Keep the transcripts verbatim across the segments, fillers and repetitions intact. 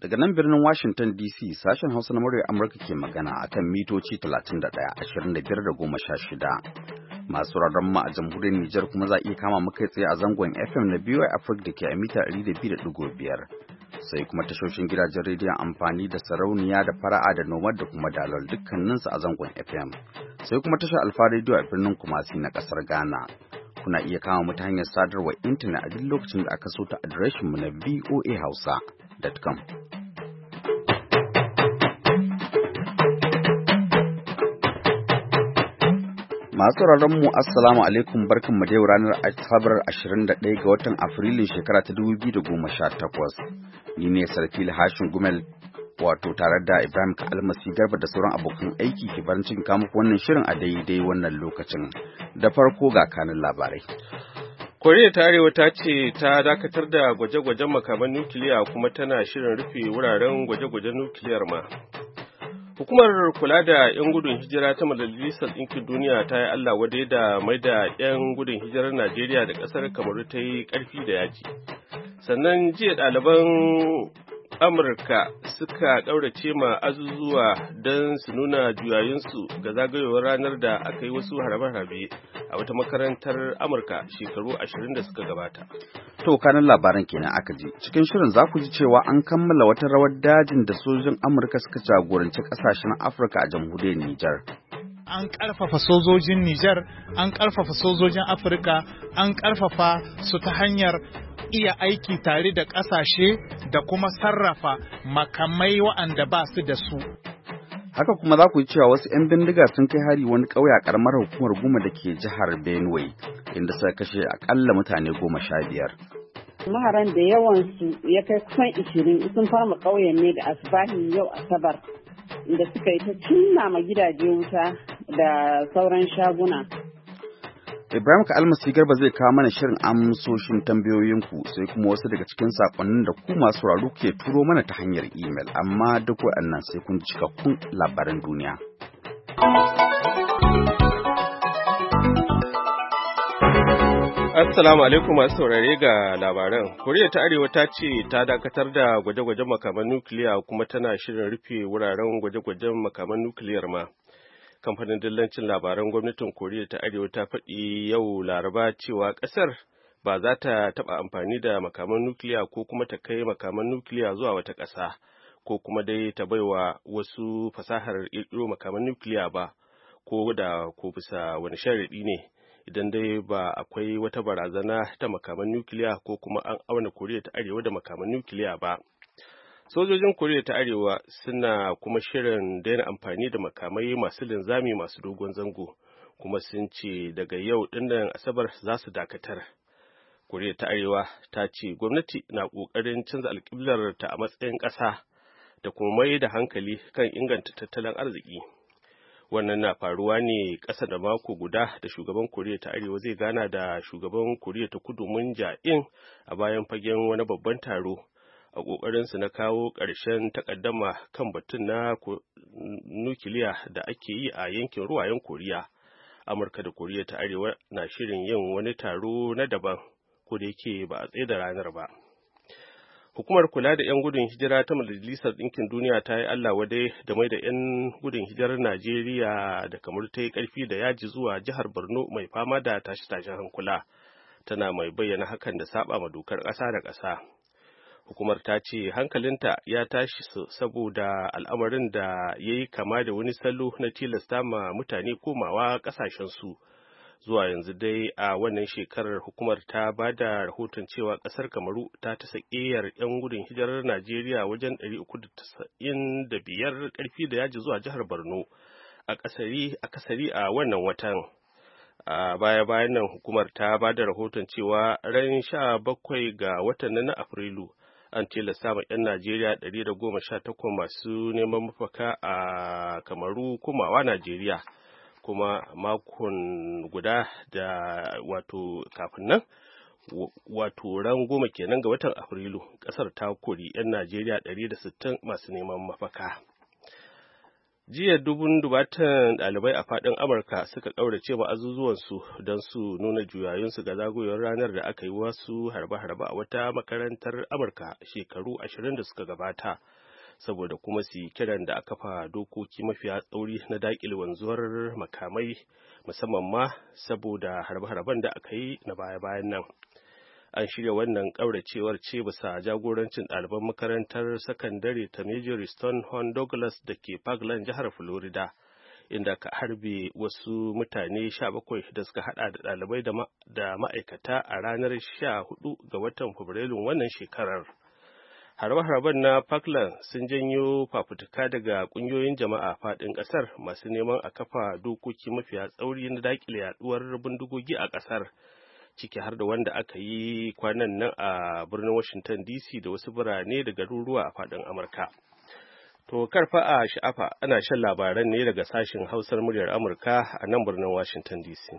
Daga nan birnin Washington D C sashen Hausa na murya Amurka ke magana akan mitoci talatin da ɗaya, ashirin da biyar da goma sha shida. Masu rarren mu a jamhuriyar Nijar kuma za a iya kama mu kai tsaye a zangon F M na B Y Africa da ke a mita ɗari da biyu da ɗigo biyar. Sai kuma tashoshin gidajen rediyon amfani da sarauniya da fara'a da nomad da kuma dalol dukkaninsu a zangon F M. Sai kuma tashar Alfa Radio a birnin Kumasi na ƙasar Ghana. Kuna iya kama mu ta hanyar sadarwar intanet a duk lokacin da aka so ta adireshin mu na voa hausa dot com. Masu sauraron mu assalamu alaikum, barkanmu da yau ranar Asabar ashirin da ɗaya ga watan Afrilun shekara ta dubu biyu da goma sha takwas. Ni ne Sarfil Hashin Gumel wato tare da Ibrahim Kalmasi Garba da sauran abokan aiki ke barin cikin kamuku wannan shirin a daidai wannan lokacin. Da farko ga kanin labarai. Koriya ta Arewa ta ce ta dakatar da gwaje-gwajen makaman nukiliya kuma tana shirin rufe wuraren gwaje-gwajen nukiliyar ma. Hukumar kula da 'yan gudun hijira ta Majalisar Ɗinkin Duniya ta yi Allah wadai da mai da 'yan gudun hijirar Najeriya da ƙasar Kamaru ta yi ƙarfi da yaji. Sannan jiya ɗaliban Amurka suka ƙaurace ma azuzuwa don su nuna juyayinsu ga zagayowar ranar da aka yi wasu harbe-harbe a wata makarantar Amurka shekaru ashirin da suka gabata. To kanin labaran kenan aka ji. Cikin shirin za ku ji cewa an kammala wata rawar dajin da sojojin Amurka suka jagoranci ƙasashen Afirka a jamhuriyar Nijar. An ƙarfafa sojojin Nijar, an ƙarfafa sojojin Afirka, an ƙarfafa su ta hanyar iya aiki tare da ƙasashe da kuma sarrafa makamai waɗanda ba su da su. Haka kuma za ku yi cewa wasu 'yan bindiga sun kai hari wani ƙauye a ƙaramar hukumar Guma da ke jihar Benue, inda suka kashe akalla mutane goma sha biyar. Maharan da yawansu ya kai kusan ishirin sun fama ƙauyen ne da asbahin yau Asabar, inda suka yi ta cinna ma gidaje wuta da sauran shaguna. Ibrahim Kalmasi Garba zai kawo mana shirin amsoshin tambayoyinku sai kuma wasu daga cikin sakonnin da ku masu sauraro ke turo mana ta hanyar imel, amma duk waɗannan sai kun cikakkun labaran duniya. Assalamu alaikum masu saurare ga labaran. Koriya ta Arewa ta ce ta dakatar da gwaje-gwajen makaman nukiliya kuma tana shirin rufe wuraren gwaje-gwajen makaman nukiliyar ma. Kamfanin dillancin labaran gwamnatin Koriya ta Arewa ta faɗi yau Laraba cewa ƙasar ba za ta taɓa amfani da makaman nukiliya ko kuma ta kai makaman nukiliya zuwa wata ƙasa ko kuma dai ta baiwa wasu fasahar ƙirƙiro makaman nukiliya ba, ko da ko bisa wani sharaɗi ne, idan dai ba akwai wata barazana ta makaman nukiliya ko kuma an auna Koriya ta Arewa da makaman nukiliya ba. Sojojin Koriya ta Arewa suna kuma shirin daina amfani da makamai masu linzami masu dogon zango, kuma sun ce daga yau dinnan Asabar za su dakatar. Koriya ta Arewa ta ce gwamnati na ƙoƙarin canza alƙiblar ta a matsayin ƙasa da kuma mai da hankali kan inganta tattalin arziki. Wannan na faruwa ne ƙasa da mako guda da shugaban Koriya ta Arewa zai gana da shugaban Koriya ta Kudu Moon Jae-in a bayan fagen wani babban taro a ƙoƙarinsu na kawo ƙarshen takaddama kan batun na nukiliya da ake yi a yankin ruwayen Koriya. Amurka da Koriya ta Arewa na shirin yin wani taro na daban, ko da yake ba a tsaye da ranar ba. Hukumar kula da 'yan gudun hijira ta Majalisar Ɗinkin Duniya ta yi Allah wadai da mai da 'yan gudun hijirar Najeriya da kamar ta yi ƙarfi da yaji zuwa jihar Borno mai fama da tashe-tashen hankula. Tana mai bayyana hakan da saba ma dokar ƙasa da ƙasa. Hukumar ta ce hankalinta ya tashi saboda al'amarin da ya yi kama da wani salo na tilasta ma mutane komawa ƙasashensu. Zuwa yanzu dai a wannan shekarar hukumar ta ba da rahoton cewa ƙasar Kamaru ta ta sakiyar 'yan gudun hijirar Najeriya wajen ɗari uku da tasa'in da biyar ƙarfi da yaji zuwa jihar Borno a kasari a wannan watan. A baya-bayan nan hukumar ta ba da rahoton cewa ran sha bakwai ga watan na Afrilu an tilasta ma 'yan Najeriya ɗari da goma sha takwas masu neman mafaka a Kamaru komawa Najeriya, kuma makon guda da wato kafin nan wato ran goma kenan ga watan Afrilu ƙasar ta kori 'yan Najeriya ɗari da sittin masu neman mafaka. Jiya dubun dubatan ɗalibai a faɗin Amurka suka ƙaurace ma azuzuwansu don su nuna juyayunsu ga zagayowar ranar da aka yi wasu harbe-harbe a wata makarantar Amurka shekaru ashirin da suka gabata, saboda kuma su yi kiran da aka kafa dokoki mafiya tsauri na daƙile wanzuwar makamai, musamman ma saboda harbe-harben da aka yi na baya-bayan nan. An shirya wannan ƙauracewar ce bisa jagorancin ɗaliban makarantar sakandare ta Marjory Stoneman Douglas da ke Parkland, jihar Florida, inda ka harbe wasu mutane sha bakwai da suka hada da ɗalibai da ma'aikata a ranar sha hudu ga watan Fabrilun wannan shekarar. Harbe-harben na Parkland sun janyo fafutuka daga ƙungiyoyin jama'a faɗin ƙasar masu neman a kafa dokoki mafiya tsauri na daƙile yaɗuwar bindigogi a ƙasar, ciki har da wanda aka yi kwanan nan a birnin Washington D C da wasu birane da garuruwa a faɗin Amurka. To karfa a sha'afa ana shan labaran ne daga sashen Hausar muryar Amurka a nan birnin Washington D C.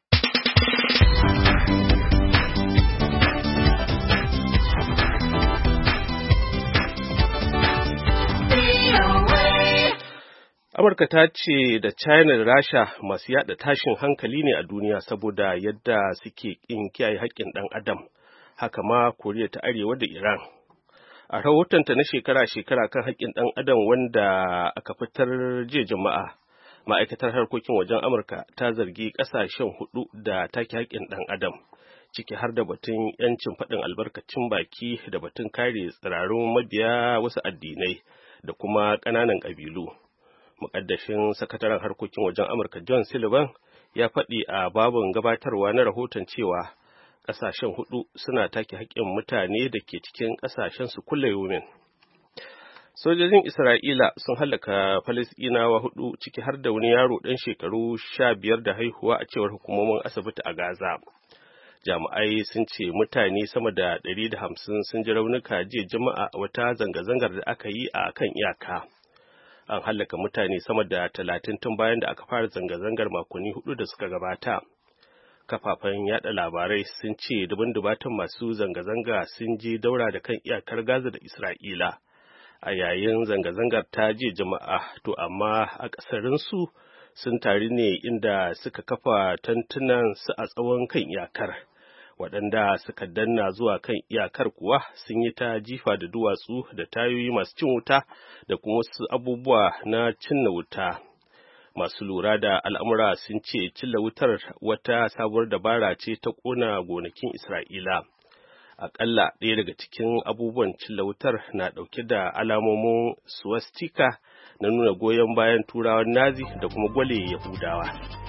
Amurka ta ce da China da Rasha masu yada tashin hankali ne a duniya saboda yadda suke ƙin kiyaye haƙƙin ɗan adam, haka ma Koriya ta Arewa da Iran. A rahotonta na shekara-shekara kan haƙƙin ɗan adam wanda aka fitar jiya Juma'a, ma'aikatar harkokin wajen Amurka ta zargi ƙasashen hudu da take haƙƙin ɗan adam, ciki har da batun 'yancin faɗin albarkacin baki da batun kare tsirarun mabiya wasu addinai da kuma ƙananan ƙabilu. Muƙaddashin sakataren harkokin wajen Amurka John Sullivan ya faɗi a babin gabatarwa na rahoton cewa ƙasashen hudu suna take haƙƙin mutane da ke cikin ƙasashen su kulle yomin. Sojojin Isra'ila sun halaka Falasɗinawa hudu ciki har da wani yaro ɗan shekaru sha biyar da haihuwa a cewar hukumomin asibiti a Gaza. Jami'ai sun ce mutane sama da ɗari da hamsin sun ji raunuka jiya Juma'a a wata zanga-zangar da aka yi a kan iyaka. An hallaka mutane sama da talatin tun bayan da aka fara zanga-zangar makonni hudu da suka gabata. Kafafen yada labarai sun ce dubun dubatan masu zanga-zanga sun je daura da kan iyakar Gaza da Isra'ila a yayin zanga-zangar ta je jama'a, to amma a ƙasarinsu sun taru ne inda suka kafa tantunan su a tsawon kan iyakar. Waɗanda suka danna zuwa kan iyakar kuwa sun yi ta jifa da duwatsu da tayoyi masu cin wuta da kuma wasu abubuwa na cinna wuta. Masu lura da al'amura sun ce cilla wutar wata sabuwar dabara ce ta ƙona gonakin Isra'ila. Aƙalla ɗaya daga cikin abubuwan cilla wutar na ɗauke da alamomin swastika na nuna goyon bayan turawan Nazi da kuma gwale Yahudawa.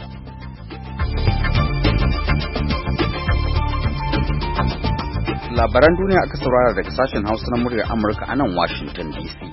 Labaran duniya aka saurara daga sashen Hausa na muryar Amurka a nan Washington D C.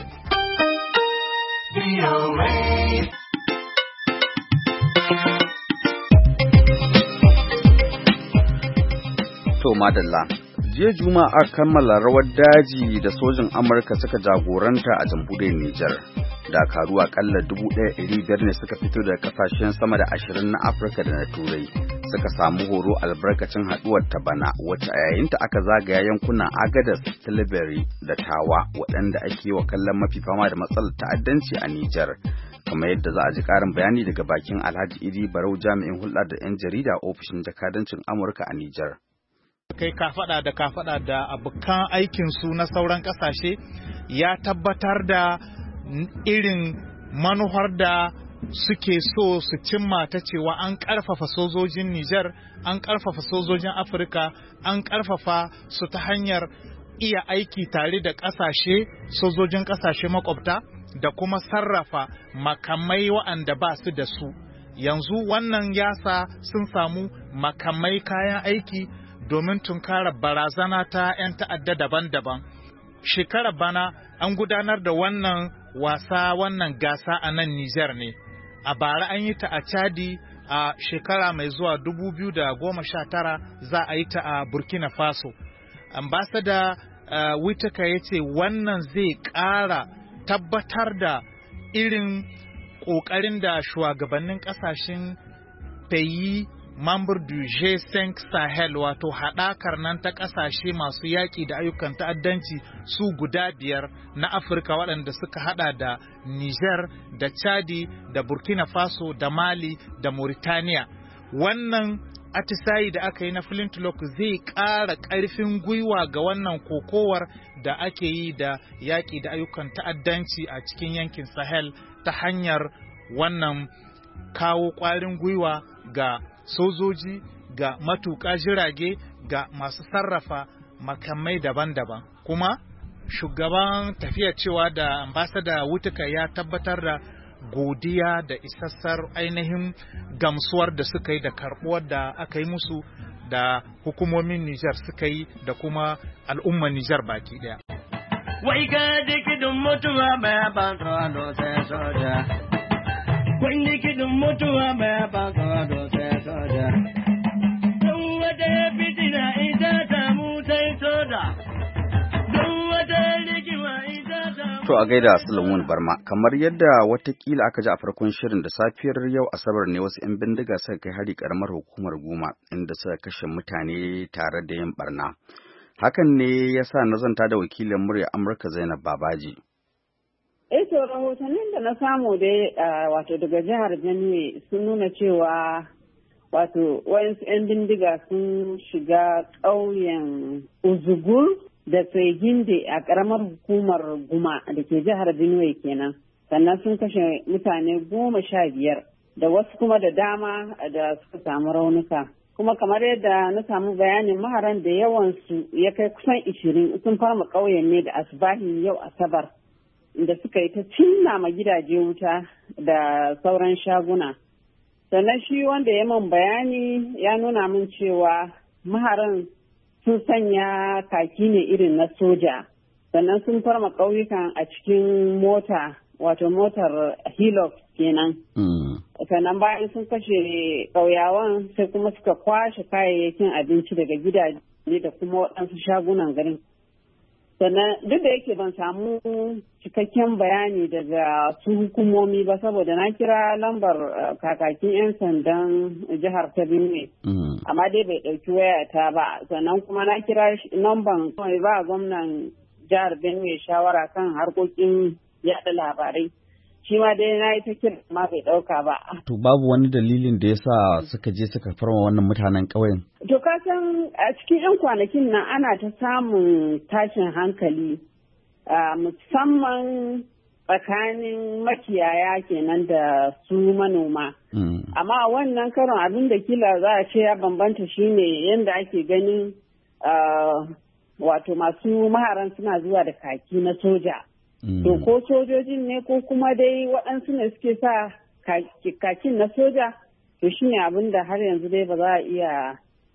To madalla, jiya Juma'a kammala rawar daji da sojin Amurka suka jagoranta a jamhuriyar Nijar. Dakaru akalla dubu ɗaya ɗari biyar ne suka fito daga kasashen sama da ashirin na Afirka da na Turai. Suka samu horo albarkacin haɗuwar ta bana, wacce a yayinta aka zagaya yankunan Agadez, Tilbury da Tawa, waɗanda ake wa kallon mafi fama da matsalar ta'addanci a Nijar. Kamar yadda za a ji ƙarin bayani daga bakin Alhaji Idi Barau, jami'in hulɗa da 'yan jarida a ofishin jakadancin Amurka a Nijar. Kai ka faɗa da ka faɗa da abokan aikinsu na sauran ƙasashe ya tabbatar da irin manuhar da suke so su cimma ta cewa an ƙarfafa sojojin Nijar, an ƙarfafa sojojin Afirka, an ƙarfafa su ta hanyar iya aiki tare da ƙasashe, sojojin ƙasashe makwabta da kuma sarrafa makamai waɗanda ba su da su. Yanzu wannan yasa sun samu makamai kayan aiki domin tunkara barazana ta 'yan ta'adda daban-daban. Shekarar bana an gudanar da wannan wasa, wannan gasa a nan Nijar ne. A bara an yi ta a Chadi, a shekara mai zuwa dubu biyu da goma sha tara za a yi ta a Burkina Faso. Ambassador uh, Whitaker ya ce wannan zai ƙara tabbatar da irin ƙoƙarin da shugabannin ƙasashen fayi member du G cinq Sahel wato haɗakar nan ta ƙasashe masu yaƙi da ayyukan ta'addanci su guda biyar na Afirka waɗanda suka haɗa da Niger da Chadi da Burkina Faso da Mali da Mauritania. Wannan atisayi da aka yi na Flintlock zai ƙara ƙarfin gwiwa ga wannan kokowar da ake yi da yaƙi da ayyukan ta'addanci a cikin yankin Sahel ta hanyar wannan kawo ƙwarin gwiwa ga sojoji, ga matuƙa jirage, ga masu sarrafa makamai daban-daban. Kuma shugaban tafiya cewa da ambasada Wutuka ya tabbatar da godiya da isassar ainihin gamsuwar da suka yi da karɓuwar da aka yi musu da hukumomin Nijar suka yi da kuma al'ummar Nijar baki ɗaya. Wai ka dikidin mutuwa baya ban tsawon sai soja. Wai dikidin mutuwa baya ban tsawon sai soja. Don wata fitina ita ta mu sai soja. Don wata rigima ita ta mu. To a gaida Sulaiman Barma, kamar yadda watakila aka ji a farkon shirin da safiyar yau Asabar ne wasu 'yan bindiga suka kai hari karamar hukumar Guma inda suka kashe mutane tare da yin barna. Hakan ne ya sa na zanta da wakilin murya Amurka Zainab Babaji. Eh to rahotannin da na samu da wato daga jihar Benue sun nuna cewa wato wayansu 'yan bindiga sun shiga ƙauyen Uzugur da Tseginde a ƙaramar hukumar Guma da ke jihar Benue kenan. Sannan sun kashe mutane goma sha biyar da wasu kuma da dama da suka samu raunuka. Kuma kamar yadda na samu bayanin maharan da yawansu ya kai kusan ishirin sun farma ƙauyen ne da asbahin yau Asabar da suka yi ta cinna ma gidaje wuta da sauran shaguna. Sannan shi wanda ya man bayani ya nuna min cewa maharan sun sanya kaki ne irin na soja. Sannan sun farma ƙauyukan a cikin mota wato motar Hilux kenan. Sannan bayan sun kashe ƙauyawan sai kuma suka kwashe kayayyakin abinci daga gidaje da kuma waɗansu shagunan garin. Sannan duk da yake ban samu cikakken bayani daga su hukumomi ba saboda na kira lambar kakakin 'yan sandan jihar ta Benue. Amma dai bai ɗauki wayata ba. Sannan kuma na kira lambar mai ba gwamnan jihar Benue shawara kan harkokin yaɗa labarai. Shi ma dai na yi ta kira ma bai ɗauka ba. To babu wani dalilin da ya sa suka je suka farma wannan mutanen ƙauyen? To ka san a cikin 'yan kwanakin nan ana ta samun tashin hankali musamman tsakanin makiyaya kenan da su manoma. Amma wannan karon abin da kila za a ce ya bambanta shine yadda ake ganin wato masu maharan suna zuwa da kaki na soja. To ko sojojin ne ko kuma dai waɗansu ne suke sa kakin na soja, to shi ne abin da har yanzu dai ba za a iya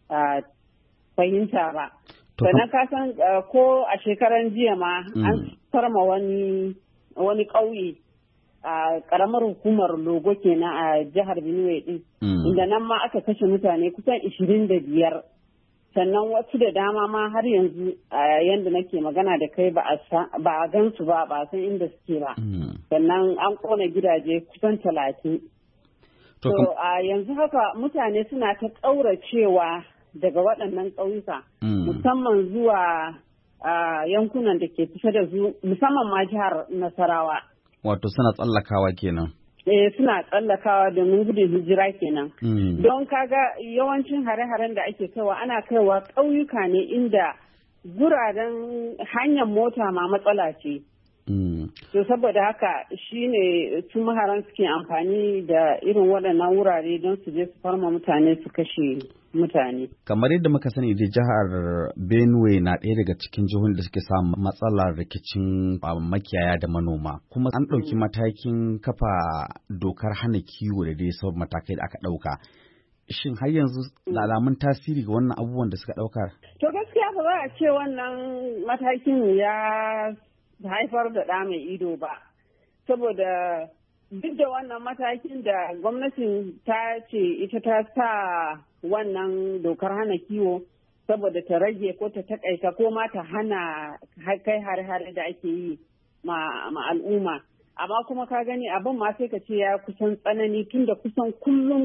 fahimta ba. Sannan ka san ko a shekaran jiya ma an farma wani wani ƙauye a ƙaramar hukumar Logo kenan a jihar Benue din, inda nan ma aka kashe mutane kusan ishirin da biyar. Sannan wasu da dama ma har yanzu a yanda nake magana da kai ba a gan su ba ba san inda suke ba. Sannan an kona gidaje kusan talatin. To a yanzu haka mutane suna ta ƙauracewa daga waɗannan ƙauyuka musamman zuwa yankunan da ke kusa da su musamman ma jihar Nasarawa. Wato suna tsallakawa kenan. Eh suna tsallakawa domin gudun hijira kenan. Don kaga yawancin hare-haren da ake kaiwa ana kaiwa ƙauyuka ne inda guraren hanyar mota ma matsala ce. To saboda haka shine su maharan suke amfani da irin waɗannan wurare don su je su farma mutane su kashe mutane. Kamar yadda muka sani da jihar Benue na ɗaya daga cikin jihohin da suke samun matsalar rikicin makiyaya da manoma. Kuma an ɗauki matakin kafa dokar hana kiwo da dai sauran matakai da aka ɗauka. Shin har yanzu alamun tasiri ga wannan abubuwan da suka ɗauka? To gaskiya ba za a ce wannan matakin ya haifar da ɗa mai ido ba. Saboda duk da wannan matakin da gwamnatin ta ce ita ta sa wannan dokar hana kiwo saboda ta rage ko ta takaita ko ma ta hana kai hare-hare da ake yi ma al'umma. Amma kuma ka gani abin ma sai ka ce ya kusan tsanani tun da kusan kullum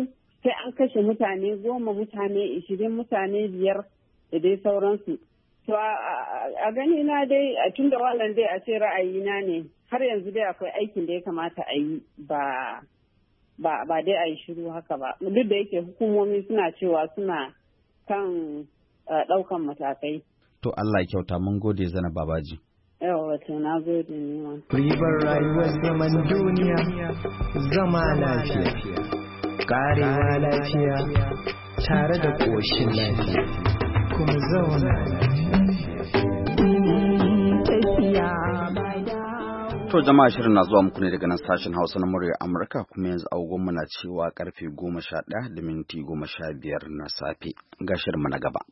sai an kashe mutane goma, mutane ishirin, mutane biyar da dai sauransu. To a gani na dai tun da walan dai a ce ra'ayina ne, har yanzu dai akwai aikin da ya kamata a yi ba ba ba dai a yi shiru haka ba, duk da yake hukumomi suna cewa suna kan ɗaukan matakai. To Allah ya kyauta, mun gode Zainab Babaji. Yawa wato na gode ne ma. Ribar rayuwar zaman duniya zama lafiya, karewa lafiya tare da ƙoshin lafiya, kuma zauna lafiya. To jama'a, shirin na zuwa muku ne daga nan sashen Hausa na murya Amurka, kuma yanzu agogonmu na cewa karfe goma sha ɗaya da minti goma sha biyar na safe. Ga shirinmu na gaba.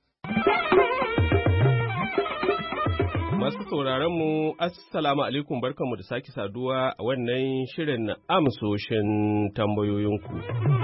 Masu sauraron mu assalamu alaikum, barkanmu da sake saduwa a wannan shirin na amsoshin tambayoyinku.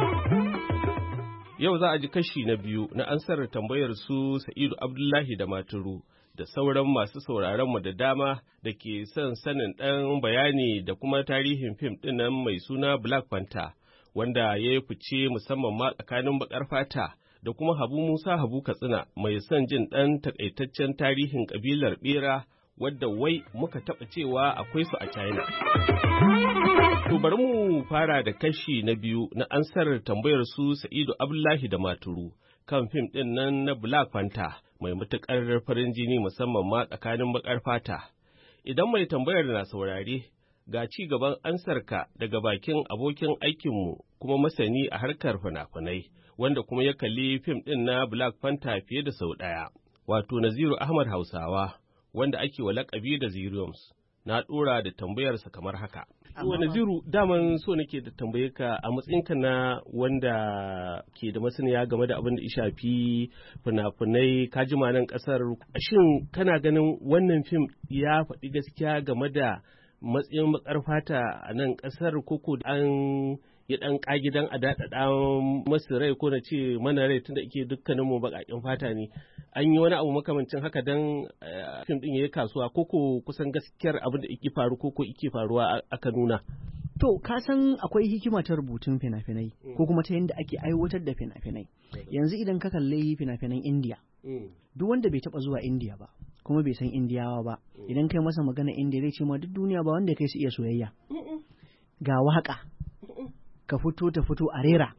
Yau za a ji kashi na biyu na ansar tambayar su Sa'idu Abdullahi da Maturu da sauran masu sauraron mu da dama da ke son sanin ɗan bayani da kuma tarihin fim ɗinnan mai suna Black Panther, wanda ya yi fice musamman ma tsakanin baƙar fata, da kuma Habu Musa Habu Katsina mai son jin ɗan takaitaccen tarihin ƙabilar ɓera wadda wai muka taɓa cewa akwai su a China. To bari mu fara da kashi na biyu na ansar tambayar su Sa'idu Abdullahi da Maturu kan fim ɗin nan na Black Panther mai matuƙar farin jini musamman ma tsakanin baƙar fata. Idan mai tambayar na saurare, ga ci gaban ansarka daga bakin abokin aikinmu kuma masani a harkar fina-finai, wanda kuma ya kalli fim ɗin na Black Panther fiye da sau ɗaya, wato Naziru Ahmad Hausawa, wanda ake wa laƙabi da Ziriums. Na ɗora da tambayarsa kamar haka. To Naziru, daman so nake da tambaye ka a matsayinka na wanda ke da masaniya game da abin da ya shafi fina-finai, ka jima nan ƙasar. Shin kana ganin wannan fim ya faɗi gaskiya game da matsayin baƙar fata a nan ƙasar, koko an ya ɗan ƙagidan a daɗaɗa masu rai, ko na ce mana rai, tunda ake dukkaninmu baƙaƙen fata ne, an yi wani abu makamancin haka don fim ɗin ya yi kasuwa, koko kusan gaskiyar abin da ike faru koko ike faruwa aka nuna? To, ka san akwai hikima ta rubutun fina-finai ko kuma ta yadda ake aiwatar da fina-finai. Yanzu idan ka kalli fina-finan Indiya, duk wanda bai taɓa zuwa Indiya ba kuma bai san Indiyawa ba, idan kai masa magana Indiya zai ce ma duk duniya ba wanda kai su iya soyayya. Ga waƙa, ka fito ta fito a rera,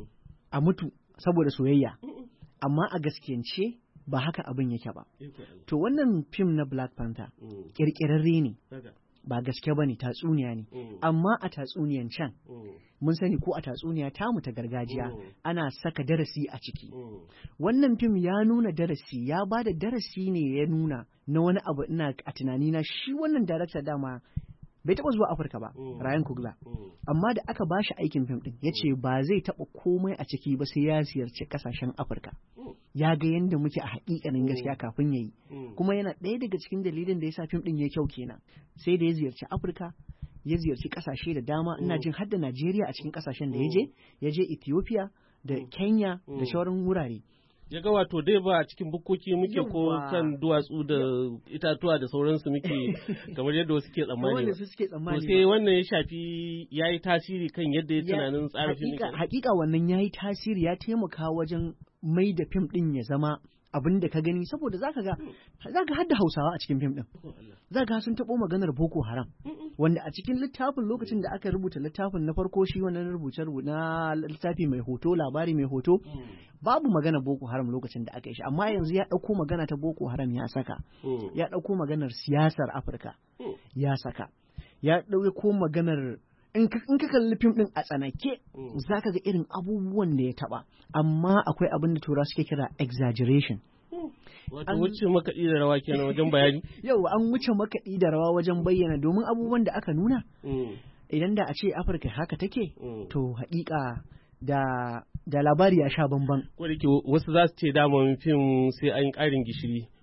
a mutu saboda soyayya, amma a gaskiyance ba haka abin yake ba. To wannan fim na Black Panther ƙirƙirarre ne, ba gaske ba ne, tatsuniya ne, amma a tatsuniyan can mun sani ko a tatsuniya tamu ta gargajiya ana saka darasi a ciki. Wannan fim ya nuna darasi, ya ba da darasi ne, ya nuna na wani abu. Ina a tunanina shi wannan darakta dama bai taɓa zuwa Afirka ba, Ryan Coogler, amma da aka ba shi aikin fim ɗin ya ce ba zai taɓa komai a ciki ba sai ya ziyarci ƙasashen Afirka, ya ga yadda muke a haƙiƙanin gaskiya kafin ya yi, kuma yana ɗaya daga cikin dalilin da ya sa fim ɗin ya kyau kenan. Sai da ya ziyarci Afirka, ya ziyarci ƙasashe da dama, ina jin har da Najeriya a cikin ƙasashen da ya je, ya je Ethiopia da Kenya da sauran wurare. Ya ga wato dai ba cikin bukkoki muke ko kan duwatsu da itatuwa da sauransu muke kamar yadda wasu ke tsammani. To sai wannan ya shafi ya yi tasiri kan yadda ya tunanin tsarin fim. Hakika wannan ya yi tasiri, ya taimaka wajen mai da fim ɗin ya zama abin da ka gani, saboda za ka ga za ka hadda Hausawa a cikin fim ɗin. Za ka sun taɓo maganar Boko Haram, wanda a cikin littafin, lokacin da aka rubuta littafin na farko, shi wannan rubuce na littafi mai hoto, labari mai hoto, babu magana Boko Haram lokacin da aka yi shi, amma yanzu ya ɗauko magana ta Boko Haram ya saka, ya ɗauko maganar siyasar Afirka ya saka, ya ɗauko maganar, in ka kalli fim ɗin a tsanake za ka ga irin abubuwan da ya taɓa, amma akwai abin da tura suke kira exaggeration. Wato wuce makaɗi da rawa kenan wajen bayani? Yau an wuce makaɗi da rawa wajen bayyana, domin abubuwan da aka nuna idan da a ce Afirka haka take, to haƙiƙa da da labari ya sha bamban. Ko da ke wasu za su ce daman fim sai an ƙarin gishiri,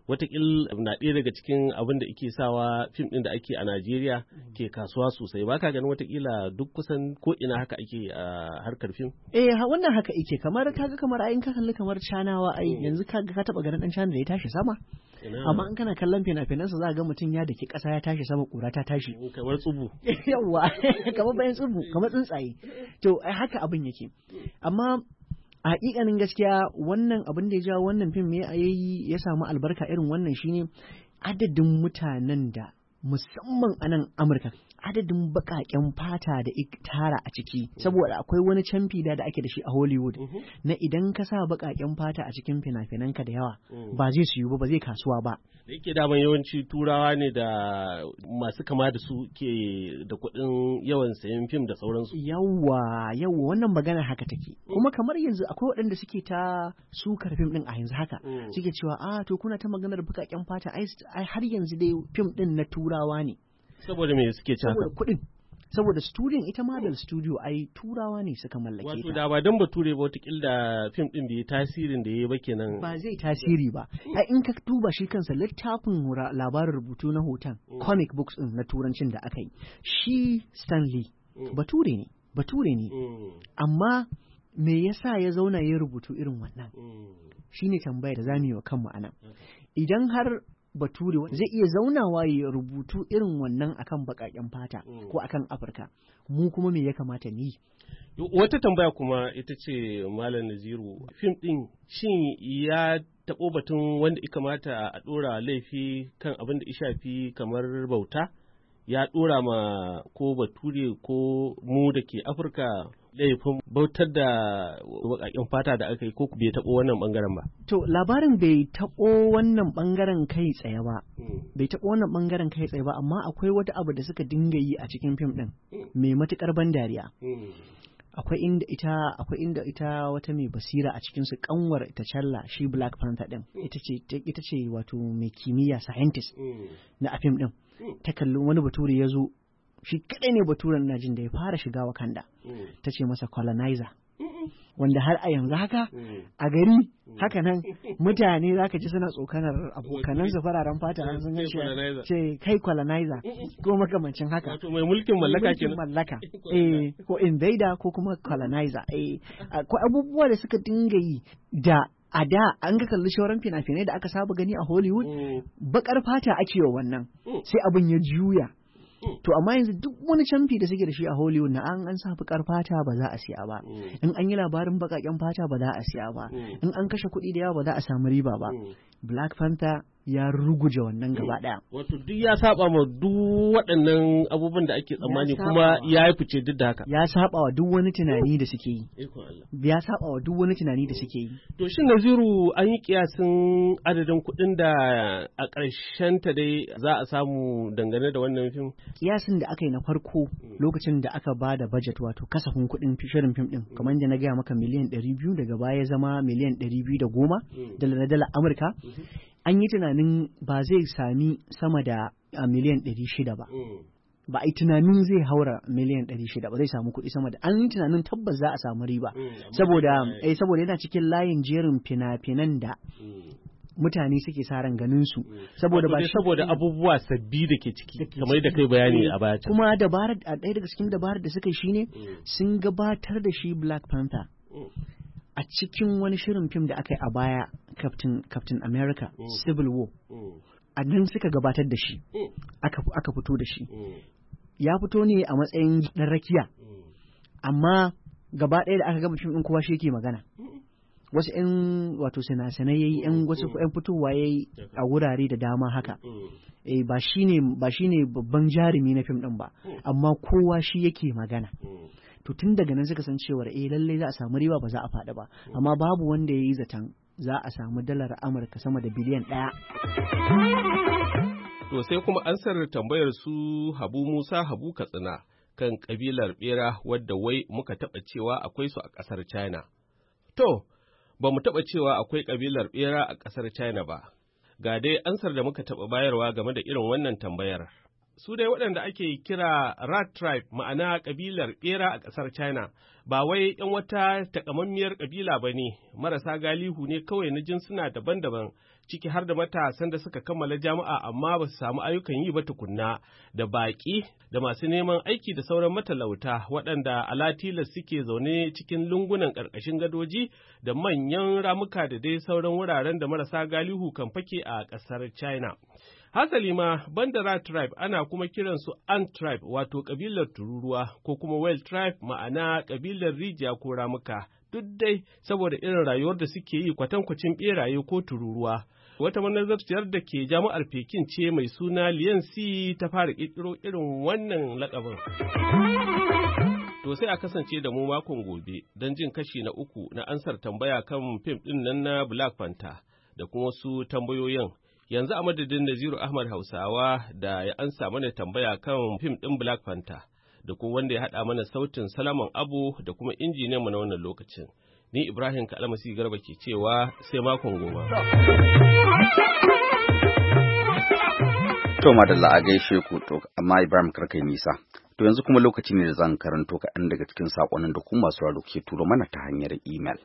watakil na ɗaya daga cikin abin da ake sawa fim ɗin da ake a Najeriya ke kasuwa sosai. Ba ka ganin watakila duk kusan ko ina haka ake a harkar fim? Eh wannan haka ike kamar kaga kamar ayin ka kalli kamar Canawa ai yanzu kaga ka taba ganin dan Cana da ya tashi sama. Amma in kana kallon fina-finansa za ga mutum ya dake ƙasa ya tashi sama ƙura ta tashi. Kamar tsubu. Yawwa kamar bayan tsubu kamar tsuntsaye. To haka abin yake. Amma a hakikanin gaskiya wannan abin da ya jawo wannan fim ya yayi ya samu albarka irin wannan shine adadin mutanen da musamman a nan Amurka adadin baƙaƙen fata da tara a ciki saboda akwai wani camfi da ake da shi a Hollywood na idan ka sa baƙaƙen fata a cikin fina-finanka da yawa ba zai siyu ba ba zai kasuwa ba. Da yake daman yawanci turawa ne da masu kama da su ke da kuɗin yawan sayan fim da sauransu. Yawwa yawwa wannan magana haka take kuma kamar yanzu akwai waɗanda suke ta sukar fim ɗin a yanzu haka suke cewa a to kuna ta maganar baƙaƙen fata ai har yanzu dai fim ɗin na turawa ne. Saboda me suke ci haka? Saboda kuɗin. Saboda studio ita Marvel Studio ai turawa ne suka mallake ta. Wato da ba dan bature ba wata da fim din bai tasirin da yayi ba kenan. Ba zai tasiri ba. Ai in ka duba shi kansa littafin labarin rubutu na hoton comic books din na turancin da aka yi. Shi Stan Lee bature ne, bature ne. Amma me yasa ya zauna ya rubutu irin wannan? Shine tambayar da zamu yi wa kanmu anan. Idan har bature zai iya zaunawa ya rubutu irin wannan akan baƙaƙen fata ko akan Afirka mu kuma me ya kamata ni wata tambaya kuma ita ce Malam Naziru fim din shin ya taɓo batun wanda ya kamata a ɗora laifi kan abin da ya shafi kamar bauta ya ɗora ma ko bature ko mu da ke Afirka laifin bautar da baƙaƙen fata da aka yi ko bai taɓo wannan ɓangaren ba? To labarin bai taɓo wannan ɓangaren kai tsaye ba, bai taɓo wannan ɓangaren kai tsaye ba, amma akwai wata abu da suka dinga yi a cikin fim ɗin mai matuƙar ban dariya. Akwai inda ita akwai inda ita wata mai basira a cikin su kanwar ita Challa shi Black Panther ɗin ita ce ita ce wato mai kimiyya scientist na a fim ɗin ta kalli wani bature ya zo shi kadai ne baturen na jin da ya fara shiga Wakanda ta ce masa colonizer wanda har a yanzu haka a gari haka nan mutane zaka ji suna tsokanar abokanan su fararen fata an sun gashi ce kai colonizer ko makamancin haka wato mai mulkin mallaka kenan mallaka eh ko invader ko kuma colonizer eh akwai abubuwa da suka dinga yi da a da an ga kalli shauran fina-finai da aka saba gani a Hollywood bakar fata ake wa wannan sai abin ya juya. To amma yanzu duk wani camfi da suke da shi a Hollywood na an an sa bakar fata ba za a siya ba. In an yi labarin bakaken fata ba za a siya ba. In an kashe kuɗi da yawa ba za a samu riba ba. Black Panther ya ruguje wannan gaba ɗaya. Wato duk ya saba ma duk waɗannan abubuwan da ake tsammani kuma ya yi fice duk da haka. Ya saba wa duk wani tunani da suke yi. Ya saba wa duk wani tunani da suke yi. To shin Naziru an yi kiyasin adadin kuɗin da a ƙarshen ta dai za a samu dangane da wannan fim? Kiyasin da aka yi na farko lokacin da aka ba da budget wato kasafin kuɗin shirin fim ɗin kamar da na gaya maka miliyan ɗari biyu daga baya zama miliyan ɗari biyu da goma dala na dala Amurka. An yi tunanin ba zai sami sama da miliyan ɗari shida ba. Ba a yi tunanin zai haura miliyan ɗari shida ba zai samu kuɗi sama da an yi tunanin tabbas za a samu riba. Saboda eh saboda yana cikin layin jerin fina-finan da mutane suke sa ran ganin su saboda ba saboda abubuwa sabbi da ke ciki kamar da kai bayani a baya. Kuma dabarar a ɗaya daga cikin dabarar da suka yi shine sun gabatar da shi Black Panther a cikin wani shirin fim da aka yi a baya Captain, Captain America mm. Civil War mm. a nan suka gabatar da shi mm. aka, aka fito da shi mm. ya fito ne a matsayin ɗan rakiya mm. amma gaba ɗaya da aka gaba fim ɗin kowa shi yake magana mm. wasu 'yan wato sinasanai yayi 'yan wasu 'yan fitowa yayi a wurare da dama haka mm. eh ba shine ba shine babban jarumi na fim ɗin ba mm. amma kowa shi yake magana mm. to tun daga nan suka san cewa eh lalle za a samu riba ba za a faɗi ba amma babu wanda ya yi zaton za a samu dalar Amurka sama da biliyan ɗaya. To sai kuma ansar tambayar su Habu Musa Habu Katsina kan kabilar Bera wadda wai muka taɓa cewa akwai su a ƙasar China. To, ba mu taɓa cewa akwai kabilar Bera a ƙasar China ba. Ga dai ansar da muka taɓa bayarwa game da irin wannan tambayar. Su dai waɗanda ake kira Rat Tribe ma'ana ƙabilar ɓera a ƙasar China ba wai ‘yan wata takamammiyar ƙabila ba ne marasa galihu ne kawai na jinsuna daban-daban ciki har da matasan da suka kammala jami'a amma ba su samu ayyukan yi ba tukunna, da baƙi da masu neman aiki da sauran matalauta waɗanda alatilas suke zaune cikin lungunan ƙarƙashin gadoji da manyan ramuka da dai sauran wuraren da marasa galihu kan fake a ƙasar China. Hasali ma Bandara tribe ana kuma kiransu Ant tribe wato ƙabilar tururuwa ko kuma Whale tribe ma'ana ƙabilar rijiya ko ramuka, duk dai saboda irin rayuwar da suke yi kwatankwacin ɓeraye ko tururuwa. Wata manazarciyar da ke jami'ar Pekin ce mai suna Lian Si ta fara ƙirƙiro irin wannan laƙabin. To sai a kasance da mu makon gobe don jin kashi na uku na ansar tambaya kan fim ɗin nan na Black Panther da kuma wasu tambayoyin. Yanzu a madadin Naziru Ahmad Hausawa da ya ansa mana tambaya kan fim ɗin Black Panther da kuma wanda ya haɗa mana sautin Salaman Abu da kuma injiniyan mu na wannan lokacin. Ni Ibrahim Kalmasi Garba ke cewa sai makon goma. To madalla a gaishe ku to amma Ibrahim karkai nisa. To yanzu kuma lokaci ne da zan karanto kaɗan daga cikin saƙonin da kuma masu raro ke turo mana ta hanyar email.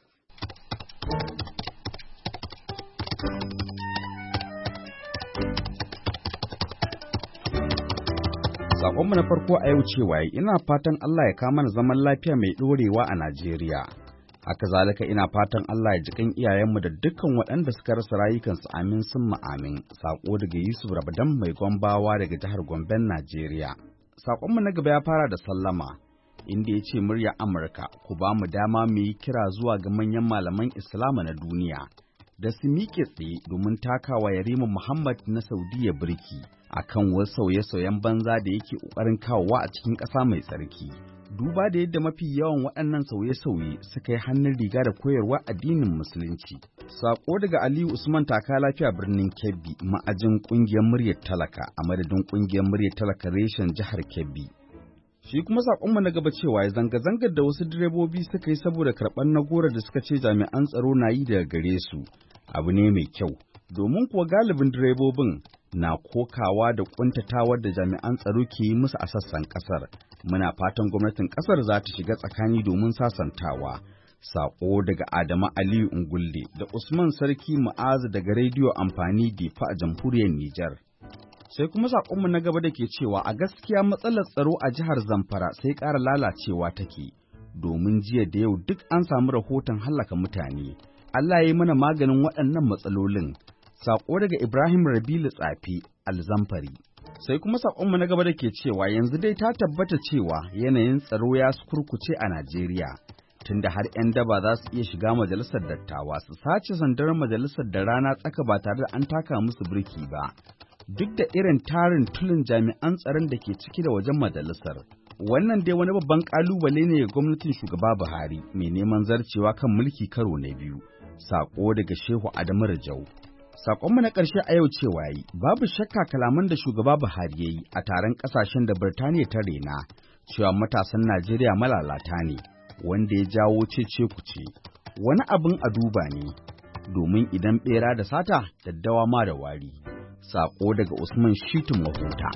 Saƙonmu na farko a yau cewa ina fatan Allah ya kawo mana zaman lafiya mai ɗorewa a Najeriya. Haka zalika ina fatan Allah ya jikan iyayenmu da dukkan waɗanda suka rasa rayukansu amin summa amin. Saƙo daga Yusuf Rabadan mai Gombawa daga jihar Gomben, Najeriya. Saƙonmu na gaba ya fara da sallama, inda ya ce murya Amurka ku ba mu dama mu yi kira zuwa ga manyan malaman Islama na duniya da su miƙe tsaye domin takawa Yarima Muhammad na Saudiya birki akan wasu sauye-sauyen banza da yake ƙoƙarin kawowa a cikin ƙasa mai tsarki. Duba da yadda mafi yawan waɗannan sauye-sauye suka yi hannun riga da koyarwa addinin Musulunci. Saƙo daga Aliyu Usman Taka Lafiya birnin Kebbi, ma'ajin ƙungiyar muryar talaka a madadin ƙungiyar muryar talaka reshen jihar Kebbi. Shi kuma saƙonmu na gaba cewa zanga-zangar da wasu direbobi suka yi saboda karɓar na goro da suka ce jami'an tsaro na yi daga gare su abu ne mai kyau, domin kuwa galibin direbobin na kokawa da ƙuntatawar da jami'an tsaro ke yi musu a sassan ƙasar. Muna fatan gwamnatin ƙasar za ta shiga tsakani domin sasantawa. Saƙo daga Adamu Aliyu Ungulle da Usman Sarki Mu'azu daga Rediyo Amfani Difa a jamhuriyar Nijar. Sai kuma saƙonmu na gaba da ke cewa a gaskiya matsalar tsaro a jihar Zamfara sai ƙara lalacewa take, domin jiya da yau duk an samu rahoton hallaka mutane. Allah ya yi mana maganin waɗannan matsalolin. Saƙo daga Ibrahim Rabilu Tsafi Alzamfari. Sai kuma saƙonmu na gaba da ke cewa yanzu dai ta tabbata cewa yanayin tsaro ya kurkuce a Najeriya, tunda har 'yan daba za su iya shiga majalisar dattawa su sace sandar majalisar da rana tsaka ba tare da an taka musu birki ba. Duk da irin tarin tulin jami'an tsaron da ke ciki da wajen majalisar. Wannan dai wani babban ƙalubale ne ga gwamnatin shugaba Buhari mai neman zarcewa kan mulki karo na biyu. Saƙo daga Shehu Adamu Rajau. Saƙonmu na ƙarshe a yau cewa yi, babu shakka kalaman da shugaba Buhari ya yi a taron ƙasashen da Birtaniya ta rena, cewa matasan Najeriya malalata ne, wanda ya jawo cece kuce. Wani abin a duba ne, domin idan ɓera da sata, daddawa ma da wari. Saƙo daga Usman Shitu Mahuta.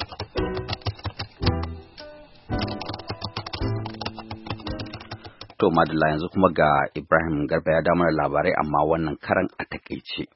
To, madalla yanzu kuma ga Ibrahim Garba ya damar labarai amma wannan karan a takaice.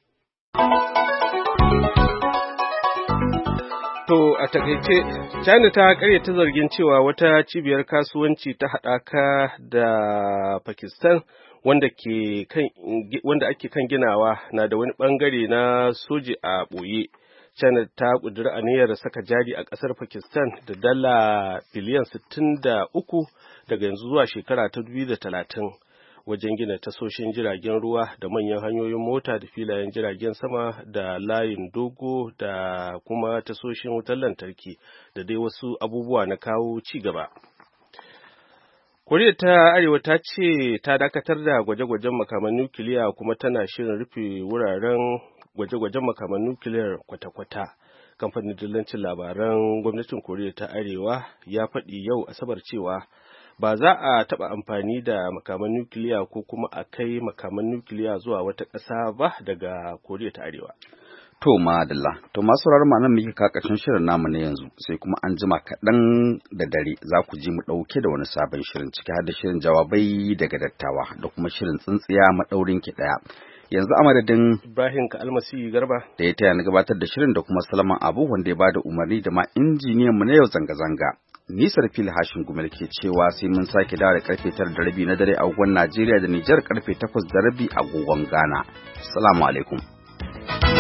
To a takaice, China ta karyata zargin cewa wata cibiyar kasuwanci ta haɗaka da Pakistan wanda ke kan wanda ake kan ginawa na da wani bangare na soji a ɓoye. China ta ƙudiri aniyar saka jari a ƙasar Pakistan da dala biliyan sittin da uku daga yanzu zuwa shekara ta dubu da talatin. Wajen gina tasoshin jiragen ruwa da manyan hanyoyin mota da filayen jiragen sama da layin dogo da kuma tasoshin wutar lantarki da dai wasu abubuwa na kawo ci gaba. Koriya ta Arewa ta ce ta dakatar da gwaje-gwajen makaman nukiliya kuma tana shirin rufe wuraren gwaje-gwajen makaman nukiliyar kwata-kwata. Kamfanin dillancin labaran gwamnatin Koriya ta Arewa ya faɗi yau Asabar cewa ba za a taɓa amfani da makaman nukiliya ko kuma a kai makaman nukiliya zuwa wata ƙasa ba daga Koriya ta Arewa. To madalla, to masu sauraron nan muke kakashin shirin namu na yanzu, sai kuma an jima kaɗan da dare za ku ji mu ɗauke da wani sabon shirin ciki har da shirin jawabai daga dattawa da kuma shirin tsintsiya maɗaurin ki ɗaya. Yanzu a madadin Ibrahim ka almasi garba da ya taya na gabatar da shirin da kuma Salman Abu wanda ya bada umarni da ma injiniyan mu na yau zanga-zanga. Nisar fil hashin gumel ke cewa sai mun sake dawo da karfe tara da rabi na dare a agogon Najeriya da Nijar karfe takwas da rabi a agogon Ghana. Assalamu alaikum.